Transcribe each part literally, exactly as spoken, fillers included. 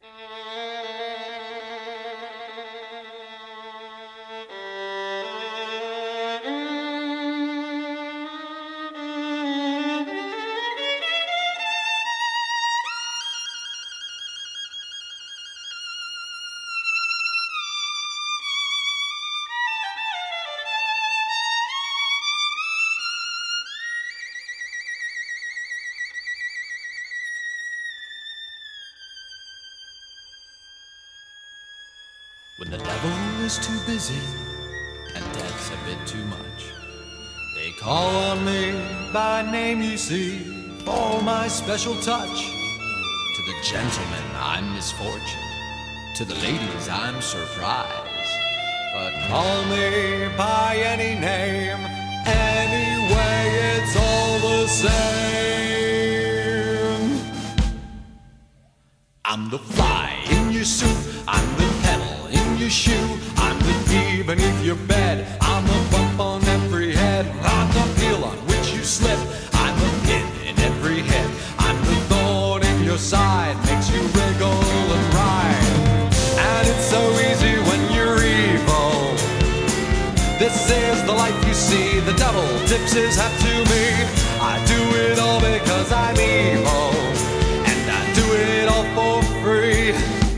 When the devil is too busy and death's a bit too much, they call on me by name, you see, for my special touch. To the gentlemen I'm misfortune, to the ladies I'm surprise. But call me by any name, anyway it's all the same. I'm the fly in your soup, I'm the pedal in your shoe, I'm the bee beneath your bed, I'm the bump on every head, I'm the peel on which you slip, I'm the pin in every head, I'm the thorn in your side, makes you wriggle and ride. And it's so easy when you're evil. This is the life you see, the devil tips his hat to me. I do it all because I'm evil, and I do it all for free.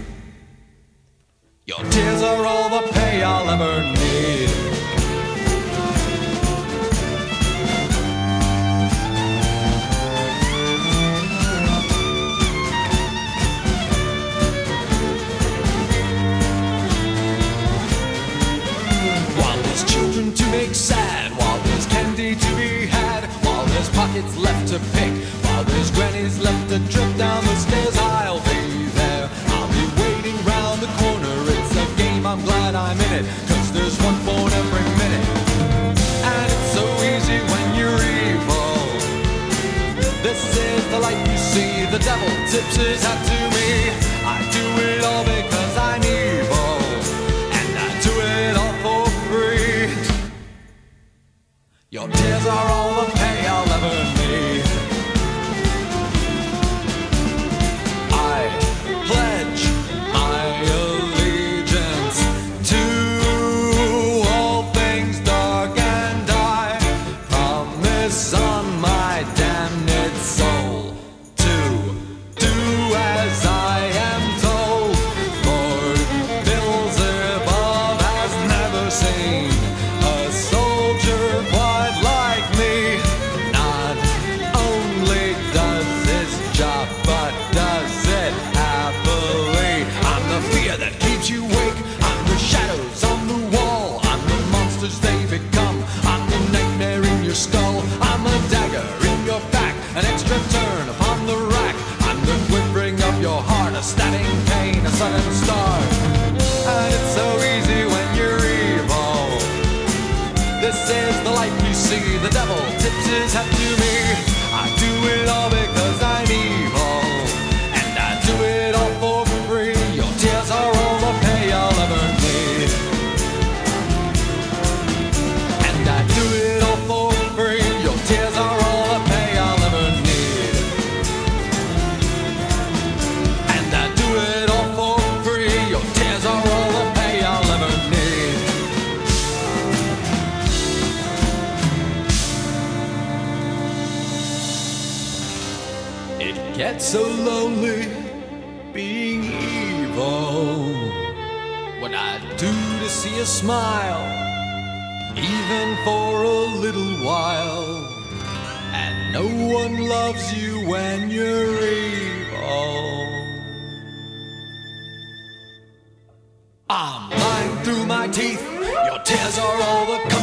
Your tears are all the pay I'll ever need. While there's children to make sad, while there's candy to be had, while there's pockets left to pick, while there's grannies left to trip down the stairs, I'll be there. I'll be waiting round the corner. I'm glad I'm in it, cause there's one phone every minute. And it's so easy when you're evil. This is the life you see, the devil tips his hat to me. I do it all because I'm evil, and I do it all for free. Your tears are all the pay I'll ever need. I pledge my on my damned soul to do as I am told. Lord Beelzebub has never seen a soldier quite like me. Not only does his job, but does it happily. I'm the fear that keeps you awake, I'm the shadows on the wall, I'm the monsters they become, I'm the nightmare in your skull, I'm a dagger in your back, an extra turn upon the rack, I'm the quivering of your heart, a stabbing pain, a sudden start. And it's so easy when you're evil. This is the life you see, the devil tips his hat to me. I do it all because I'm evil, and I do it all for free. Your tears are all the pay I'll ever need, and I do it all for free. Your tears are all the pay I'll ever need, and I do it all for free. Your tears are all the pay I'll ever need. It gets so lonely being evil. What I do to see a smile, even for a little while, and no one loves you when you're evil. I'm lying through my teeth, your tears are all the